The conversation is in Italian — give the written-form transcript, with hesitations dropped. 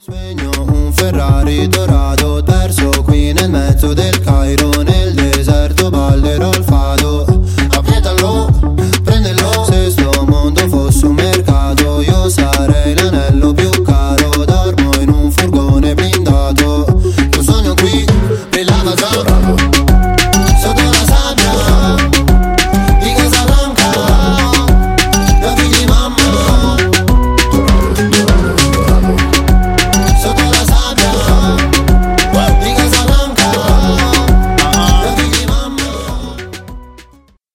Sogno un Ferrari dorato perso qui nel mezzo del Cairo, nel deserto ballerò il fado. Appietalo, prendelo, se sto mondo fosse un mercato io sarei l'anello più caro. Dormo in un furgone blindato, un sogno qui, brillava già.